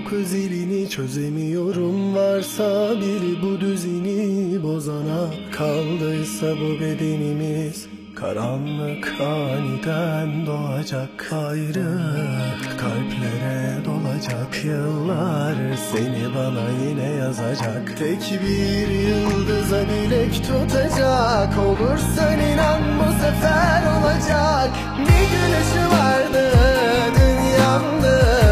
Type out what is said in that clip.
Uyku zilini çözemiyorum, varsa biri bu düzeni bozana. Kaldıysa bu bedenimiz karanlık aniden doğacak, ayrı kalplere dolacak yıllar, seni bana yine yazacak. Tek bir yıldıza dilek tutacak, olursan inan bu sefer olacak. Bir gülüşü vardı, dün yandı.